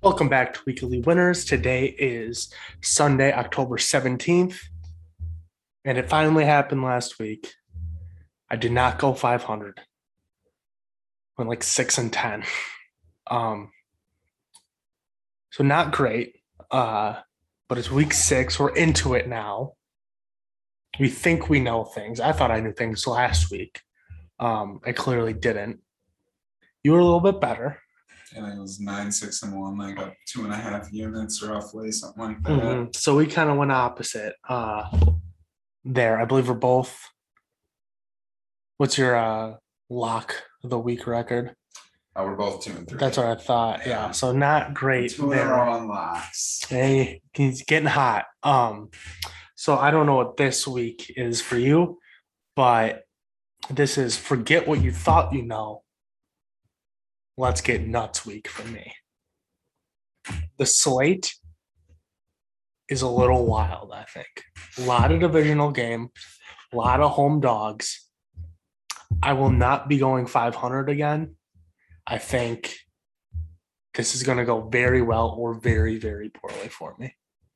Welcome back to Weekly Winners. Today is Sunday, October 17th, and it finally happened last week. I did not go 500. Went like 6 and 10. Um, so not great. But it's week 6. We're into it now. We think we know things. I thought I knew things last week. I clearly didn't. You were a little bit better. And it was 9, 6, and 1, like up 2.5 units roughly, something like that. So we kind of went opposite there. I believe we're both. What's your lock of the week record? We're both 2 and 3. That's what I thought. Yeah. So not great. 2 in a row on locks. Hey, he's getting hot. So I don't know what this week is for you, but this is forget what you thought you know. Let's get nuts week for me. The slate is a little wild, I think. A lot of divisional games, a lot of home dogs. I will not be going 500 again. I think this is going to go very well or very, very poorly for me.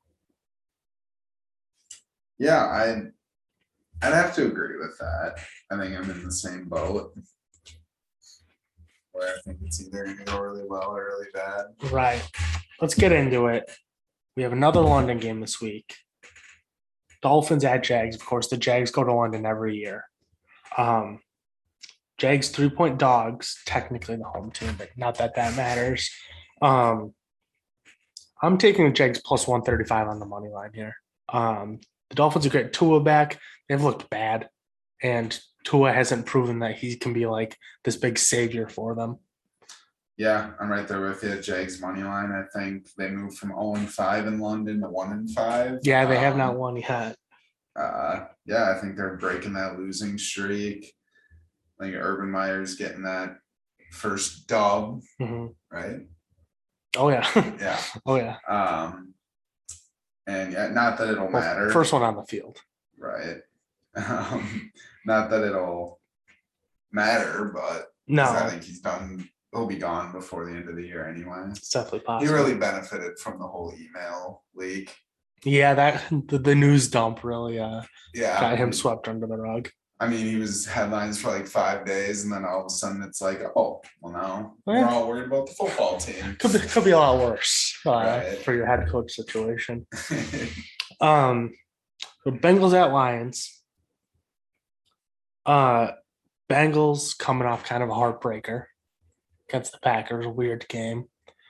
Yeah, I'd have to agree with that. I think I'm in the same boat. Where I think it's either going to go really well or really bad. Right. Let's get into it. We have another London game this week. Dolphins at Jags. Of course, the Jags go to London every year. Jags 3-point dogs, technically the home team, but not that matters. I'm taking the Jags plus 135 on the money line here. The Dolphins are great. Tua back. They've looked bad. And Tua hasn't proven that he can be like this big savior for them. Yeah, I'm right there with you. Jags money line. I think they moved from 0-5 in London to 1-5. Yeah, they have not won yet. Yeah, I think they're breaking that losing streak. I think Urban Meyer's getting that first dub, right? Oh yeah. Yeah. Oh yeah. And yeah, not that it'll matter. First one on the field. Right. Not that it'll matter, but no, I think he'll be gone before the end of the year anyway. It's definitely possible. He really benefited from the whole email leak. Yeah, that the news dump really got him swept under the rug. I mean, he was headlines for like 5 days, and then all of a sudden it's like, oh, well, now we're all worried about the football team. Could be a lot worse Right. for your head coach situation. The Bengals at Lions. Bengals coming off kind of a heartbreaker against the Packers, a weird game.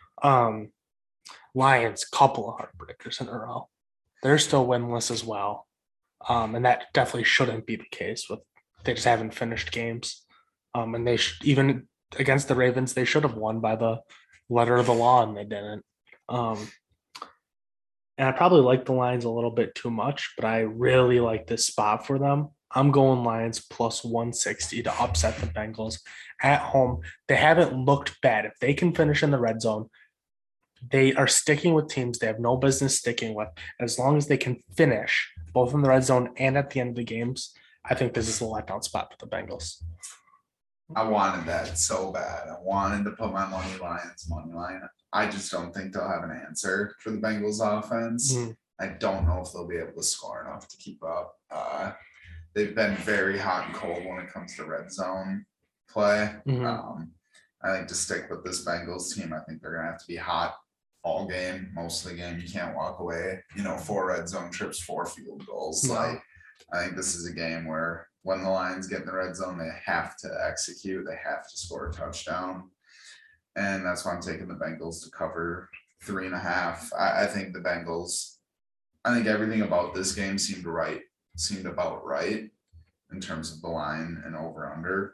Lions, couple of heartbreakers in a row. They're still winless as well. And that definitely shouldn't be the case with they just haven't finished games. And they even against the Ravens, they should have won by the letter of the law, and they didn't. And I probably like the Lions a little bit too much, but I really like this spot for them. I'm going Lions plus 160 to upset the Bengals at home. They haven't looked bad. If they can finish in the red zone, they are sticking with teams they have no business sticking with. As long as they can finish both in the red zone and at the end of the games, I think this is a letdown spot for the Bengals. I wanted that so bad. I wanted to put my Lions money line. I just don't think they'll have an answer for the Bengals offense. I don't know if they'll be able to score enough to keep up. They've been very hot and cold when it comes to red zone play. I think to stick with this Bengals team, I think they're going to have to be hot all game, most of the game. You can't walk away, 4 red zone trips, 4 field goals. No. Like, I think this is a game where when the Lions get in the red zone, they have to execute. They have to score a touchdown. And that's why I'm taking the Bengals to cover 3.5. I think the Bengals, I think everything about this game seemed about right in terms of the line and over under.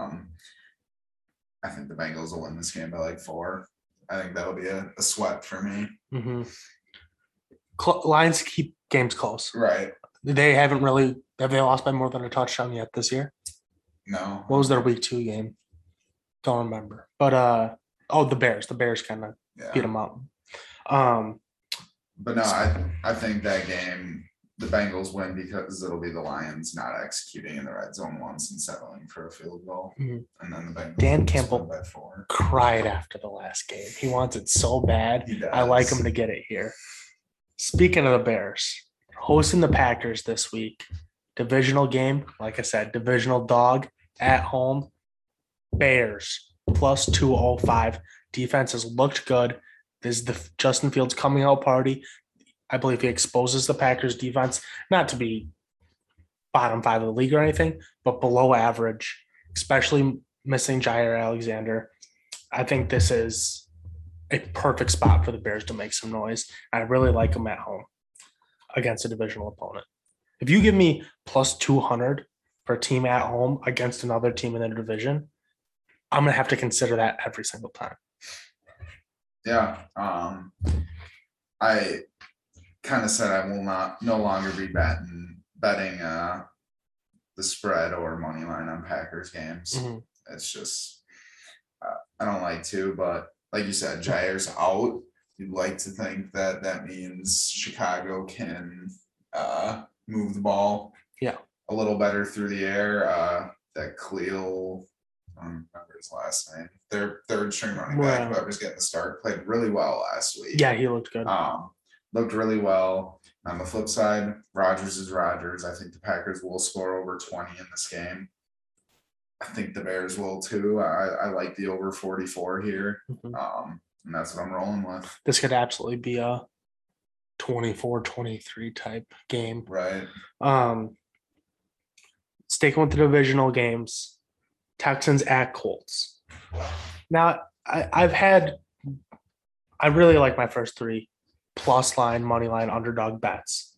I think the Bengals will win this game by like 4. I think that'll be a sweat for me. Lions keep games close. Right. They haven't really – have they lost by more than a touchdown yet this year? No. What was their week 2 game? Don't remember. But, the Bears. The Bears kind of beat them up. But no, I think that game the Bengals win because it'll be the Lions not executing in the red zone once and settling for a field goal. And then the Bengals Dan will just Campbell win by 4. cried after the last game. He wants it so bad. He does. I like him to get it here. Speaking of the Bears, hosting the Packers this week. Divisional game, like I said, divisional dog at home. Bears plus 205. Defense has looked good. This is the Justin Fields coming out party. I believe he exposes the Packers defense, not to be bottom 5 of the league or anything, but below average, especially missing Jair Alexander. I think this is a perfect spot for the Bears to make some noise. I really like them at home against a divisional opponent. If you give me plus 200 for a team at home against another team in the division, I'm going to have to consider that every single time. Yeah. I kind of said I will no longer be betting the spread or money line on Packers games. It's just I don't like to, but like you said, Jair's out. You'd like to think that means Chicago can move the ball a little better through the air. That Khalil, I don't remember his last name, their third string running back, whoever's getting the start, played really well last week. Yeah, he looked good. Looked really well. On the flip side, Rodgers is Rodgers. I think the Packers will score over 20 in this game. I think the Bears will too. I like the over 44 here. And that's what I'm rolling with. This could absolutely be a 24-23 type game. Right. Sticking with the divisional games, Texans at Colts. Now, I really like my first 3 plus line, money line, underdog bets.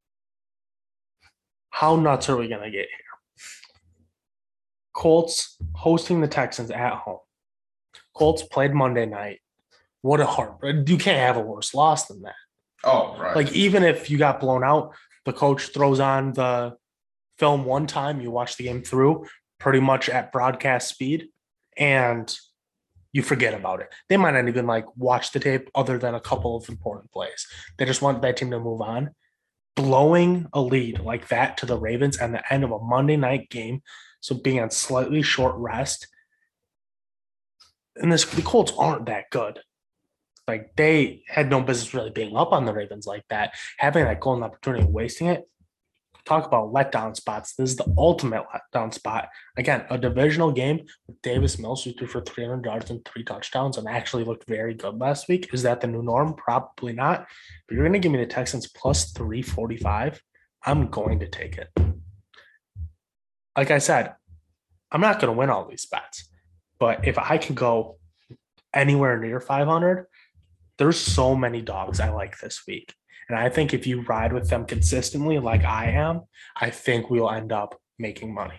How nuts are we going to get here? Colts hosting the Texans at home. Colts played Monday night. What a heartbreak. You can't have a worse loss than that. Oh, right. Like, even if you got blown out, the coach throws on the film one time, you watch the game through pretty much at broadcast speed, and you forget about it. They might not even watch the tape other than a couple of important plays. They just want that team to move on. Blowing a lead like that to the Ravens at the end of a Monday night game, so being on slightly short rest, and the Colts aren't that good. They had no business really being up on the Ravens like that. Having that golden opportunity and wasting it, talk about letdown spots. This is the ultimate letdown spot. Again, a divisional game with Davis Mills, who threw for 300 yards and 3 touchdowns and actually looked very good last week. Is that the new norm? Probably not. But you're going to give me the Texans plus 345. I'm going to take it. Like I said, I'm not going to win all these bets. But if I can go anywhere near 500, there's so many dogs I like this week. And I think if you ride with them consistently like I am, I think we'll end up making money.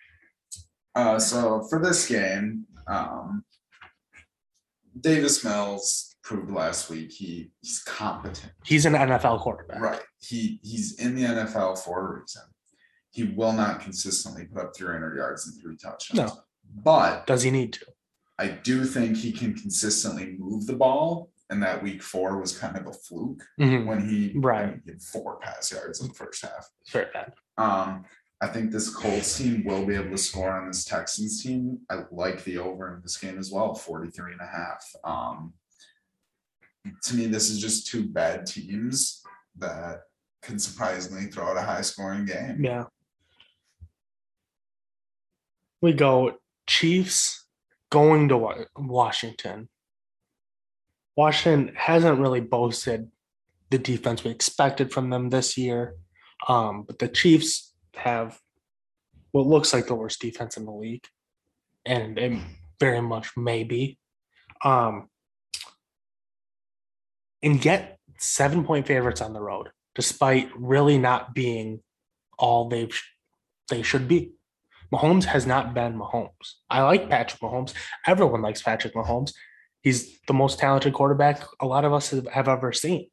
So for this game, Davis Mills proved last week he's competent. He's an NFL quarterback. Right. He's in the NFL for a reason. He will not consistently put up 300 yards and 3 touchdowns. No. But does he need to? I do think he can consistently move the ball. And that week 4 was kind of a fluke when he had 4 pass yards in the first half. Very bad. I think this Colts team will be able to score on this Texans team. I like the over in this game as well, 43.5. To me, this is just 2 bad teams that can surprisingly throw out a high-scoring game. Yeah. We go Chiefs going to Washington. Washington hasn't really boasted the defense we expected from them this year. But the Chiefs have what looks like the worst defense in the league. And it very much may be. And get 7-point favorites on the road, despite really not being all they should be. Mahomes has not been Mahomes. I like Patrick Mahomes. Everyone likes Patrick Mahomes. He's the most talented quarterback a lot of us have ever seen.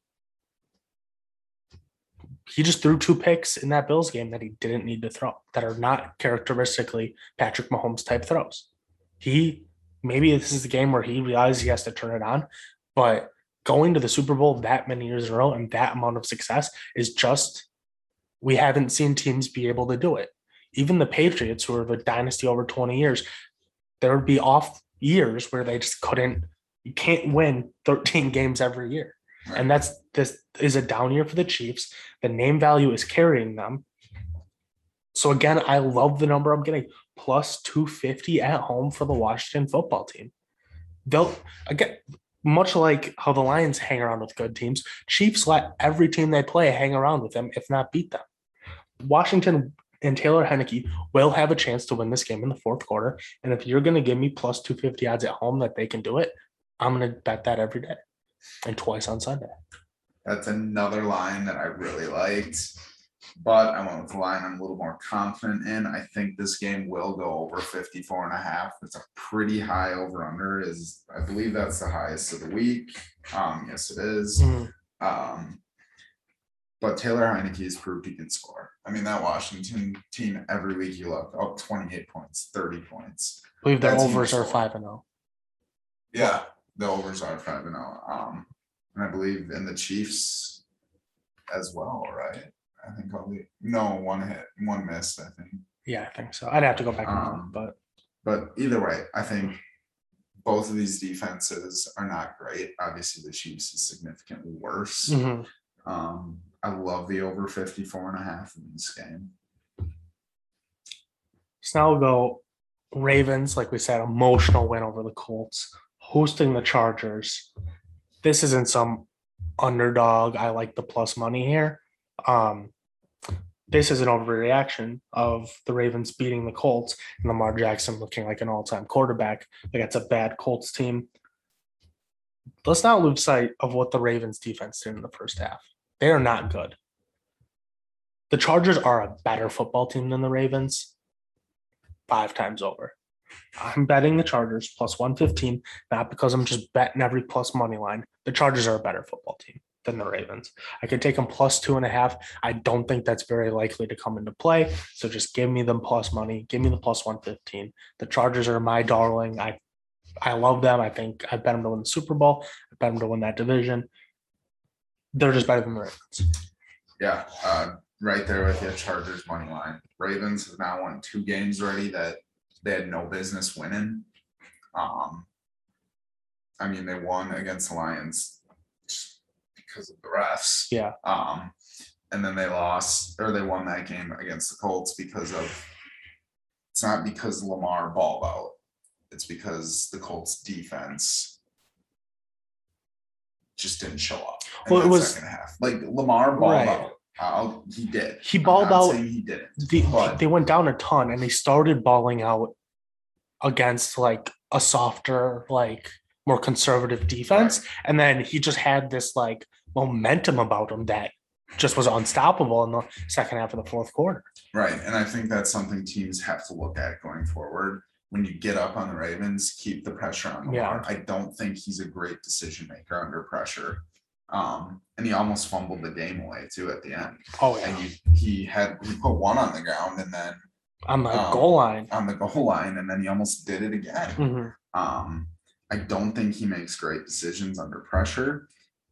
He just threw 2 picks in that Bills game that he didn't need to throw, that are not characteristically Patrick Mahomes type throws. Maybe this is the game where he realizes he has to turn it on, but going to the Super Bowl that many years in a row and that amount of success is just We haven't seen teams be able to do it. Even the Patriots, who are the dynasty over 20 years, there would be off years where they just couldn't, you can't win 13 games every year. Right. And this is a down year for the Chiefs. The name value is carrying them. So again, I love the number I'm getting, plus 250 at home for the Washington football team. They'll, again, much like how the Lions hang around with good teams, Chiefs let every team they play hang around with them, if not beat them. Washington and Taylor Heinicke will have a chance to win this game in the fourth quarter. And if you're going to give me plus 250 odds at home that they can do it, I'm going to bet that every day and twice on Sunday. That's another line that I really liked, but I went with the line I'm a little more confident in. I think this game will go over 54.5. It's a pretty high over under. I believe that's the highest of the week. Yes, it is. But Taylor Heinicke has proved he can score. I mean, that Washington team, every week you look, 28 points, 30 points. I believe their overs are 5-0. Yeah, the overs are 5-0. And I believe in the Chiefs as well, right? I think one hit, one missed, I think. Yeah, I think so. I'd have to go back and look, but either way, I think both of these defenses are not great. Obviously, the Chiefs is significantly worse. I love the over 54.5 in this game. So now we'll go Ravens, like we said, emotional win over the Colts, hosting the Chargers. This isn't some underdog. I like the plus money here. This is an overreaction of the Ravens beating the Colts and Lamar Jackson looking like an all-time quarterback. Like, it's a bad Colts team. Let's not lose sight of what the Ravens defense did in the first half. They are not good. The Chargers are a better football team than the Ravens 5 times over. I'm betting the Chargers plus 115, not because I'm just betting every plus money line. The Chargers are a better football team than the Ravens. I could take them plus 2.5. I don't think that's very likely to come into play. So just give me them plus money. Give me the plus 115. The Chargers are my darling. I love them. I think I bet them to win the Super Bowl. I bet them to win that division. They're just better than the Ravens. Yeah, right there with you, Chargers money line. Ravens have now won 2 games already that they had no business winning. I mean, they won against the Lions just because of the refs. Yeah. And then they won that game against the Colts because it's not because Lamar balled out. It's because the Colts defense just didn't show up in the second half. Like, Lamar balled out. He did. He balled out. He didn't. They went down a ton, and they started balling out against like a softer, like more conservative defense, and then he just had this like momentum about him that just was unstoppable in the second half of the fourth quarter. Right, and I think that's something teams have to look at going forward. When you get up on the Ravens, keep the pressure on Lamar. I don't think he's a great decision maker under pressure. And he almost fumbled the game away too at the end. Oh yeah. And he put one on the ground and then on the goal line. On the goal line, and then he almost did it again. I don't think he makes great decisions under pressure.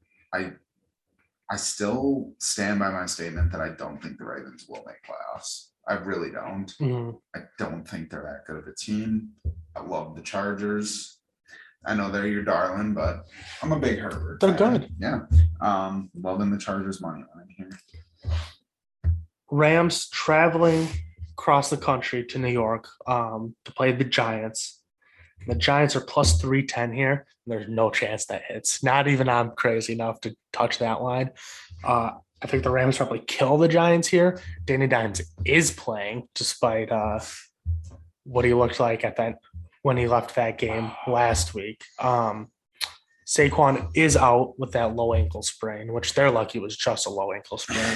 I still stand by my statement that I don't think the Ravens will make playoffs. I really don't. I don't think they're that good of a team. I love the Chargers. I know they're your darling, but I'm a big Herbert fan. They're good. Yeah. Loving the Chargers money line here. Rams traveling across the country to New York to play the Giants. The Giants are plus 310 here. There's no chance that hits. Not even I'm crazy enough to touch that line. I think the Rams probably kill the Giants here. Danny Dimes is playing despite what he looked like when he left that game last week. Saquon is out with that low ankle sprain, which they're lucky was just a low ankle sprain.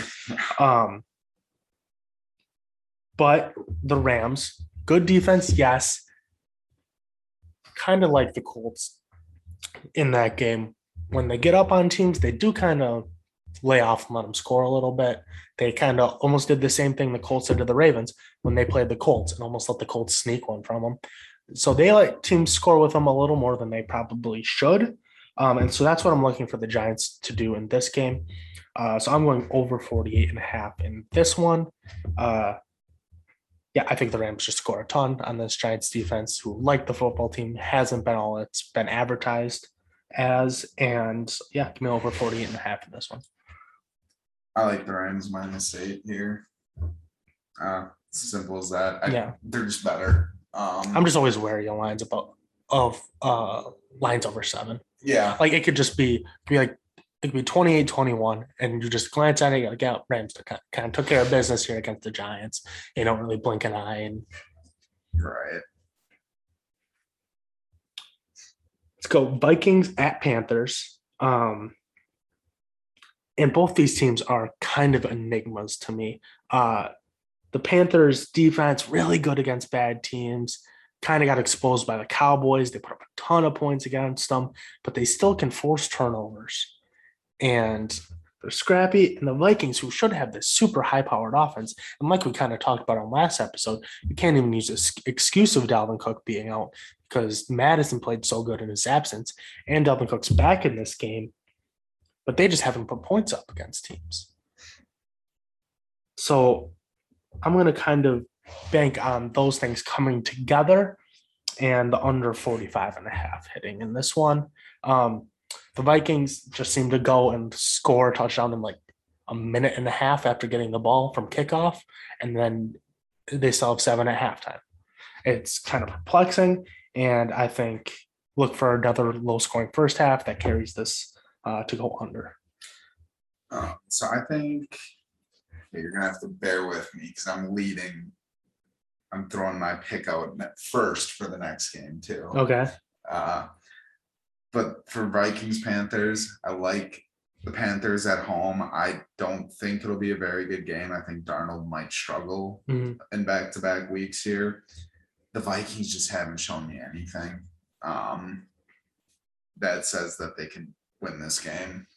But the Rams, good defense, yes. Kind of like the Colts in that game. When they get up on teams, they do kind of lay off and let them score a little bit. They kind of almost did the same thing the Colts did to the Ravens when they played the Colts and almost let the Colts sneak one from them. So they let teams score with them a little more than they probably should. And so that's what I'm looking for the Giants to do in this game. So I'm going over 48.5 in this one. Yeah, I think the Rams just score a ton on this Giants defense, who, like the football team, hasn't been all it's been advertised as. And yeah, give me over 48.5 in this one. I like the Rams -8 here. It's simple as that. Yeah. They're just better. I'm just always wary of lines of lines over 7. Yeah. Like it could just be like it could be 28-21, and you just glance at it, you're like, yeah, Rams kind of took care of business here against the Giants. You don't really blink an eye. And right. Let's go Vikings at Panthers. And both these teams are kind of enigmas to me. The Panthers defense really good against bad teams. Kind of got exposed by the Cowboys. They put up a ton of points against them, but they still can force turnovers. And they're scrappy. And the Vikings, who should have this super high-powered offense, and like we kind of talked about on last episode, you can't even use this excuse of Dalvin Cook being out because Madison played so good in his absence, and Dalvin Cook's back in this game, but they just haven't put points up against teams. So I'm going to kind of bank on those things coming together and the under 45.5 hitting in this one. The Vikings just seem to go and score a touchdown in like a minute and a half after getting the ball from kickoff, and then they still have 7 at halftime. It's kind of perplexing, and I think look for another low-scoring first half that carries this to go under. So I think you're going to have to bear with me because I'm leading. I'm throwing my pick out first for the next game too. Okay. But for Vikings Panthers, I like the Panthers at home. I don't think it'll be a very good game. I think Darnold might struggle in back-to-back weeks here. The Vikings just haven't shown me anything that says that they can win this game.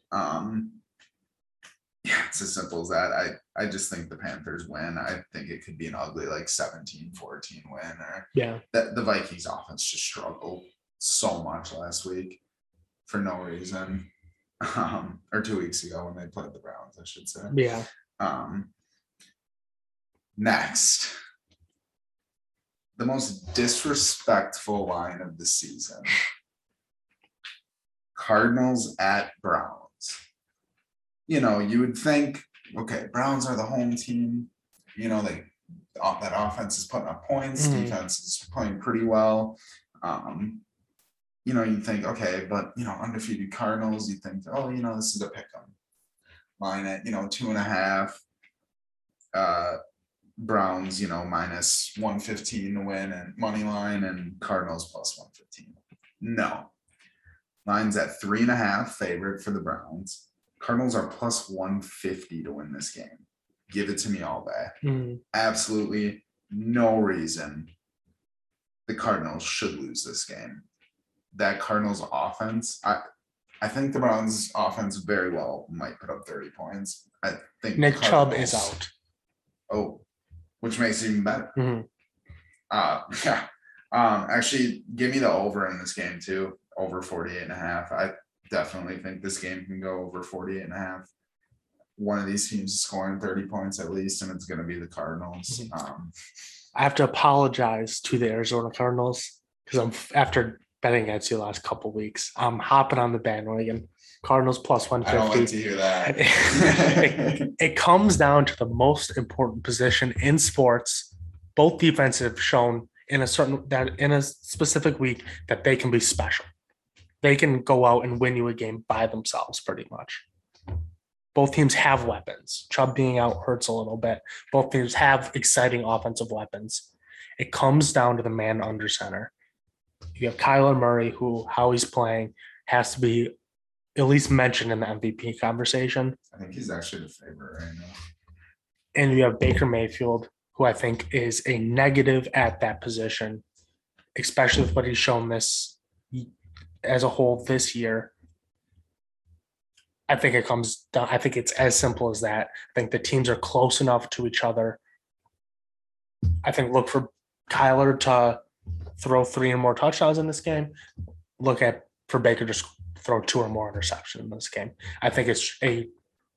Yeah, it's as simple as that. I just think the Panthers win. I think it could be an ugly like 17-14 win. Or the Vikings offense just struggled so much last week for no reason. Or 2 weeks ago when they played the Browns, I should say. Yeah. Next, the most disrespectful line of the season. Cardinals at Browns. You know, you would think, okay, Browns are the home team. You know, that offense is putting up points. Defense is playing pretty well. You know, you think, okay, but, you know, undefeated Cardinals, you think, oh, you know, this is a pick 'em. Line at, you know, 2.5. Browns, you know, minus 115 to win and money line, and Cardinals plus 115. No. Line's at 3.5 favored for the Browns. Cardinals are plus 150 to win this game. Give it to me all day. Absolutely no reason the Cardinals should lose this game. That Cardinals offense, I think the Browns offense very well might put up 30 points. I think Nick Chubb is out. Oh, which makes it even better. Yeah. Actually, give me the over in this game too. Over 48.5. I definitely think this game can go over 48.5. One of these teams is scoring 30 points at least, and it's going to be the Cardinals. I have to apologize to the Arizona Cardinals because after betting against you the last couple of weeks, I'm hopping on the bandwagon. Cardinals plus 150. I don't like to hear that. It comes down to the most important position in sports. Both defenses have shown in a specific week that they can be special. They can go out and win you a game by themselves pretty much. Both teams have weapons. Chubb being out hurts a little bit. Both teams have exciting offensive weapons. It comes down to the man under center. You have Kyler Murray, who, how he's playing, has to be at least mentioned in the MVP conversation. I think he's actually the favorite right now. And you have Baker Mayfield, who I think is a negative at that position, especially with what he's shown this as a whole this year. I think it comes down. I think it's as simple as that. I think the teams are close enough to each other. I think look for Kyler to throw 3 or more touchdowns in this game. Look for Baker to throw 2 or more interceptions in this game. I think it's a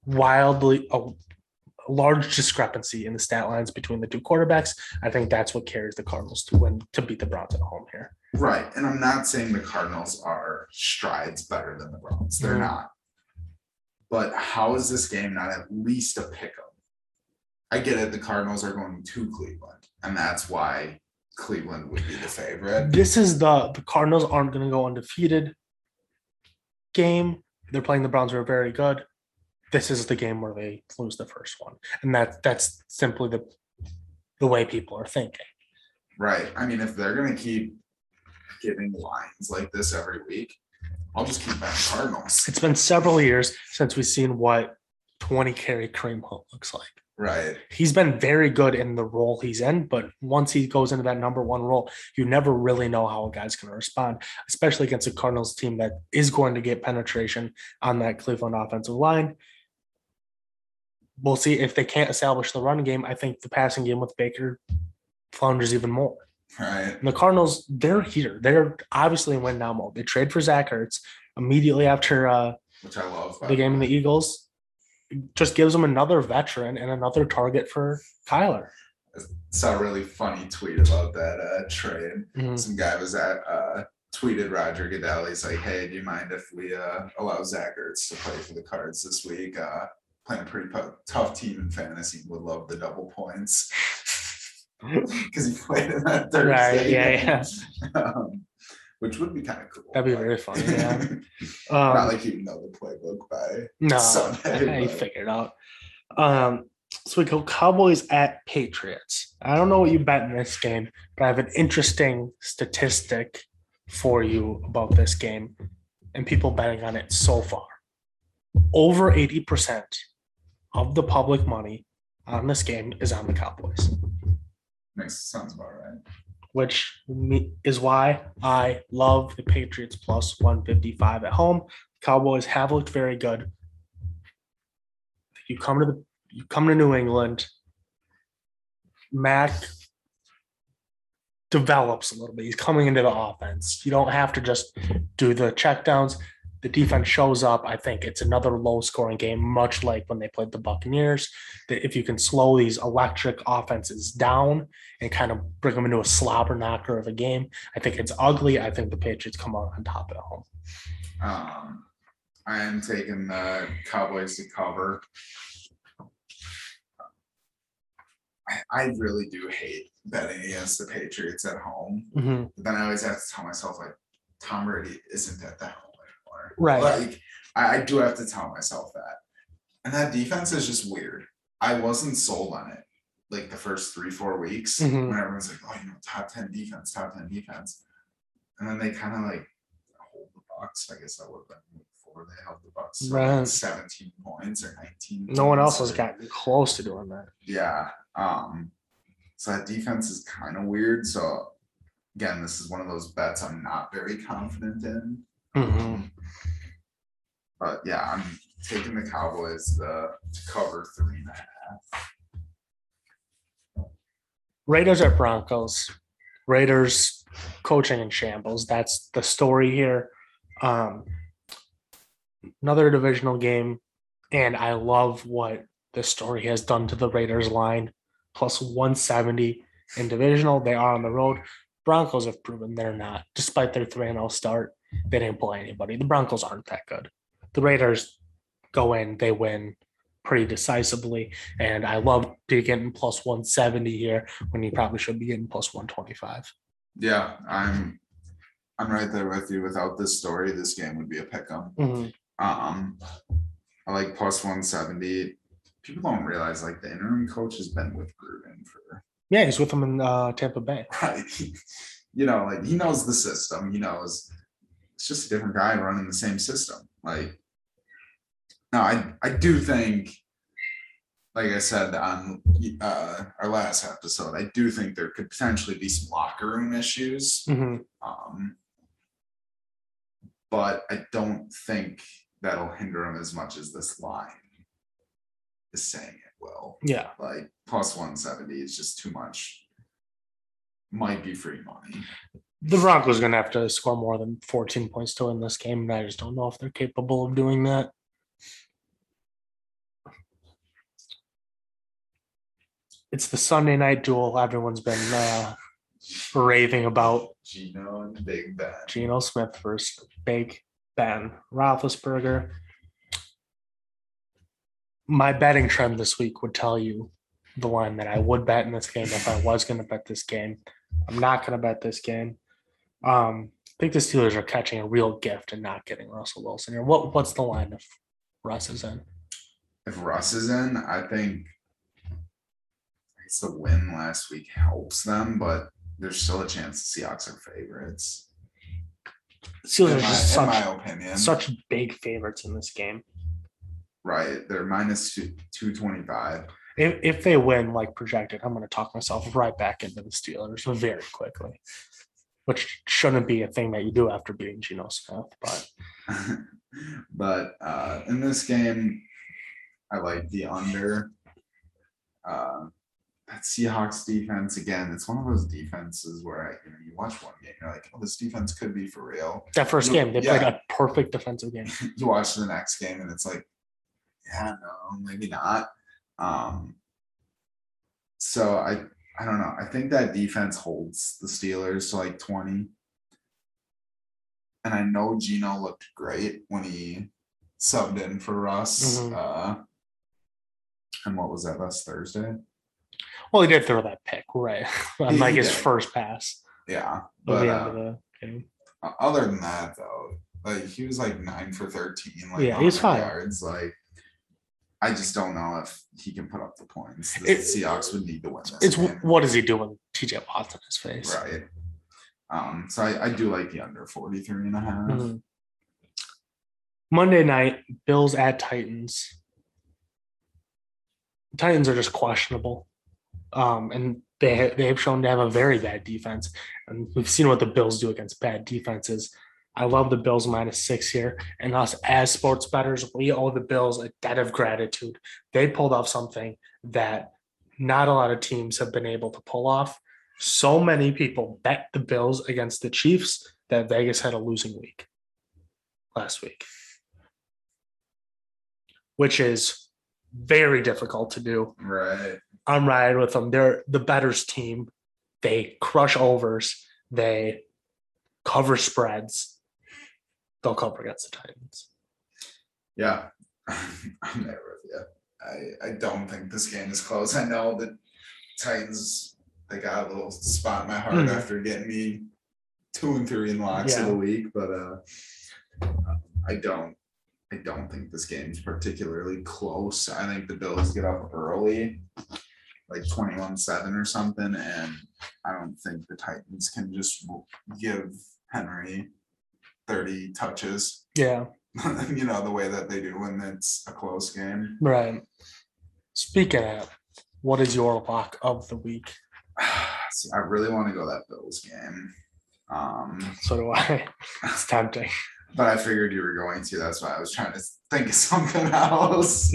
large discrepancy in the stat lines between the two quarterbacks. I think that's what carries the Cardinals to beat the Browns at home here. Right. And I'm not saying the Cardinals are strides better than the Browns. They're not. But how is this game not at least a pick 'em? I get it. The Cardinals are going to Cleveland, and that's why Cleveland would be the favorite. This is the Cardinals aren't going to go undefeated game. They're playing the Browns, who are very good. This is the game where they lose the first one. And that's simply the way people are thinking. Right. I mean, if they're going to keep giving lines like this every week, I'll just keep betting Cardinals. It's been several years since we've seen what 20 carry Kareem Hunt looks like. Right. He's been very good in the role he's in, but once he goes into that number one role, you never really know how a guy's going to respond, especially against a Cardinals team that is going to get penetration on that Cleveland offensive line. We'll see if they can't establish the run game. I think the passing game with Baker flounders even more. Right. And the Cardinals, they're here. They're obviously in win now mode. They trade for Zach Ertz immediately after which I love the game in the Eagles. Just gives them another veteran and another target for Kyler. I saw a really funny tweet about that trade. Mm-hmm. Some guy was tweeted Roger Goodell. He's like, "Hey, do you mind if we allow Zach Ertz to play for the Cards this week? Playing a pretty tough team in fantasy. Would love the double points because he played in that Thursday. Right? Yeah. Which would be kind of cool. That'd be very funny. Yeah. Not like you know the playbook by Sunday. You figured out. So we go Cowboys at Patriots. I don't know what you bet in this game, but I have an interesting statistic for you about this game and people betting on it so far. Over 80% of the public money on this game is on the Cowboys. Sounds about right. Which is why I love the Patriots plus 155 at home. Cowboys have looked very good. You come to New England, Mac develops a little bit. He's coming into the offense. You don't have to just do the checkdowns. The defense shows up. I think it's another low-scoring game, much like when they played the Buccaneers. That if you can slow these electric offenses down and kind of bring them into a slobber knocker of a game, I think it's ugly. I think the Patriots come out on top at home. I am taking the Cowboys to cover. I really do hate betting against the Patriots at home. Mm-hmm. But then I always have to tell myself, like, Tom Brady isn't at that home. Right. Like, I do have to tell myself that. And that defense is just weird. I wasn't sold on it like the first 3-4 weeks when everyone's like, oh, top 10 defense. And then they kind of like hold the Bucs. I guess that would have been before they held the Bucs. Right. Like 17 points or 19 No one else has gotten close to doing that. Yeah. So that defense is kind of weird. So again, this is one of those bets I'm not very confident in. Mm-hmm. But yeah, I'm taking the Cowboys to cover 3.5. Raiders at Broncos. Raiders coaching in shambles. That's the story here. Another divisional game, and I love what this story has done to the Raiders line. Plus 170 in divisional. They are on the road. Broncos have proven they're not. Despite their 3-0 start, they didn't play anybody. The Broncos aren't that good. The Raiders go in, they win pretty decisively, and I love to get in plus 170 here when you probably should be getting plus 125. Yeah, I'm right there with you. Without this story, this game would be a pick 'em. Mm-hmm. I like plus 170. People don't realize like the interim coach has been with Gruden for. Yeah, he's with them in Tampa Bay. Right. Like he knows the system. He knows it's just a different guy running the same system. Like, now I do think, like I said on our last episode, I do think there could potentially be some locker room issues. Mm-hmm. But I don't think that'll hinder him as much as this line is saying it will. Yeah. Like plus 170 is just too much. Might be free money. The Broncos are going to have to score more than 14 points to win this game, and I just don't know if they're capable of doing that. It's the Sunday night duel everyone's been raving about. Geno and Big Ben. Geno Smith versus Big Ben Roethlisberger. My betting trend this week would tell you the line that I would bet in this game if I was going to bet this game. I'm not going to bet this game. I think the Steelers are catching a real gift and not getting Russell Wilson here. What's the line if Russ is in? If Russ is in, I think the win last week helps them, but there's still a chance the Seahawks are favorites. Steelers are just in my opinion, such big favorites in this game. Right, they're minus 225. If they win like projected, I'm going to talk myself right back into the Steelers very quickly, which shouldn't be a thing that you do after beating Geno Smith. But in this game, I like the under. That Seahawks defense, again, it's one of those defenses where you watch one game, you're like, oh, this defense could be for real. That first game, they played a perfect defensive game. You watch the next game and it's like, yeah, no, maybe not. So I don't know. I think that defense holds the Steelers to like 20. And I know Geno looked great when he subbed in for Russ. And what was that, last Thursday? Well, he did throw that pick, right? On like his first pass. Yeah. But the end of the game. Other than that, though, like he was like 9 for 13. Like, yeah, he's fine. Yards. Like, I just don't know if he can put up the points. The Seahawks would need to win this game. What does he do when TJ Watt's in his face? Right. So I do like the under 43.5. Mm-hmm. Monday night, Bills at Titans. The Titans are just questionable. And they have shown to have a very bad defense. And we've seen what the Bills do against bad defenses. I love the Bills -6 here. And us as sports bettors, we owe the Bills a debt of gratitude. They pulled off something that not a lot of teams have been able to pull off. So many people bet the Bills against the Chiefs that Vegas had a losing week last week, which is very difficult to do. Right. I'm riding with them. They're the bettors team. They crush overs. They cover spreads. They'll cover against the Titans. Yeah, I'm there with you. I don't think this game is close. I know the Titans, they got a little spot in my heart after getting me 2 and 3 in locks of the week, but I don't think this game's particularly close. I think the Bills get up early, like 21-7 or something, and I don't think the Titans can just give Henry 30 touches. Yeah. The way that they do when it's a close game. Right. Speaking of, what is your lock of the week? See, I really want to go that Bills game. So do I. It's tempting. But I figured you were going to. That's why I was trying to think of something else.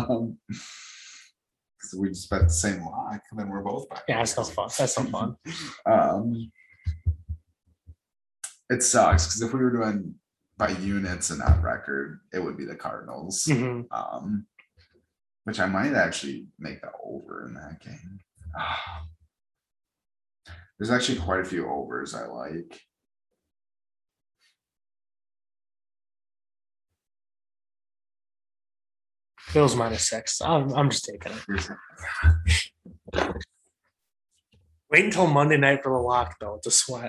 So we just bet the same lock, and then we're both back. Yeah, that's no fun. That's no fun. It sucks because if we were doing by units and not record, it would be the Cardinals. Which I might actually make the over in that game. There's actually quite a few overs I like. Bills -6. I'm just taking it. Wait until Monday night for the lock, though. It's a sweat.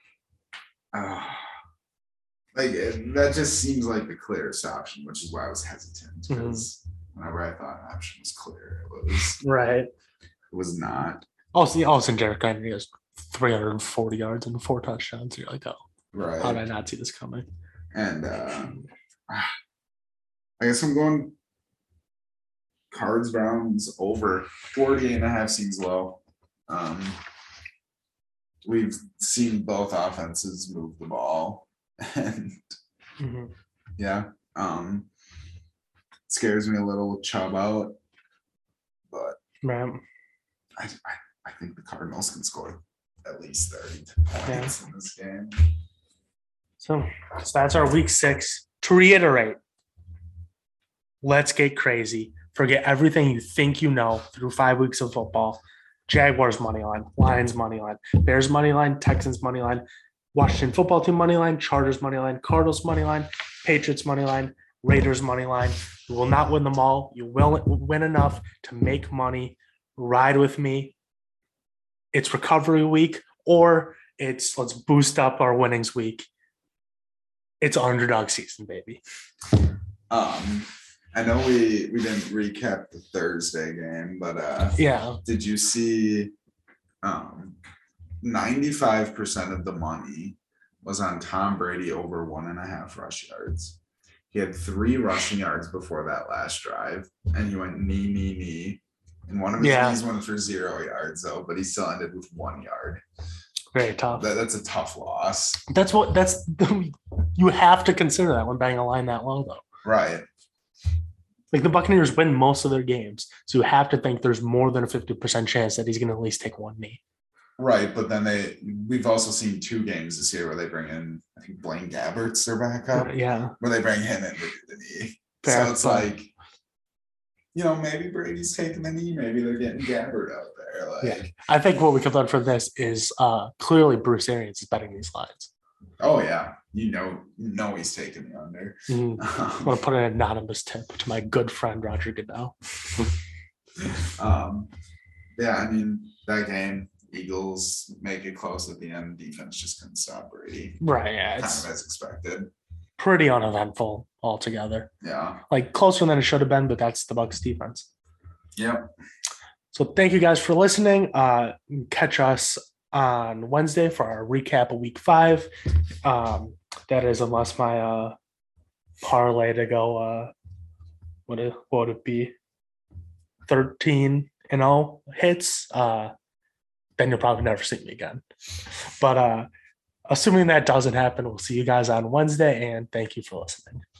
That just seems like the clearest option, which is why I was hesitant. Because whenever I thought an option was clear, it was right. It was not. All of a sudden, Derek Henry has 340 yards and 4 touchdowns. You're like, oh, right. How did I not see this coming? And I guess I'm going Cards Browns over 48.5 seems low. We've seen both offenses move the ball, and scares me a little Chubb out, but man, I think the Cardinals can score at least 30 points in this game. So that's our week 6. To reiterate, let's get crazy. Forget everything you think you know through 5 weeks of football. Jaguars money line, Lions money line, Bears money line, Texans money line, Washington football team money line, Chargers money line, Cardinals money line, Patriots money line, Raiders money line. You will not win them all. You will win enough to make money. Ride with me. It's recovery week, or it's let's boost up our winnings week. It's underdog season, baby. I know we didn't recap the Thursday game, but yeah. Did you see 95% of the money was on Tom Brady over 1.5 rush yards. He had 3 rushing yards before that last drive, and he went knee. And one of his knees went for 0 yards, though, but he still ended with 1 yard. Very tough. That's a tough loss. You have to consider that when betting a line that low, though. Right. Like the Buccaneers win most of their games, so you have to think there's more than a 50% chance that he's going to at least take 1 knee. Right, but then we've also seen 2 games this year where they bring in, I think Blaine Gabbert's their backup. Yeah. Where they bring him in to do the knee. Fair, so it's like, maybe Brady's taking the knee, maybe they're getting Gabbert out there. Like, I think what we could learn from this is clearly Bruce Arians is betting these lines. Oh yeah, you know he's taking the under. I'm gonna put an anonymous tip to my good friend Roger Goodell. Yeah, I mean that game, Eagles make it close at the end. Defense just couldn't stop Brady. Right, yeah, kind of as expected. Pretty uneventful altogether. Yeah, like closer than it should have been, but that's the Bucs defense. Yep. So thank you guys for listening. Catch us on Wednesday for our recap of week 5. That is, unless my parlay to go, what would it be? 13-0 hits. Then you'll probably never see me again. But assuming that doesn't happen, we'll see you guys on Wednesday, and thank you for listening.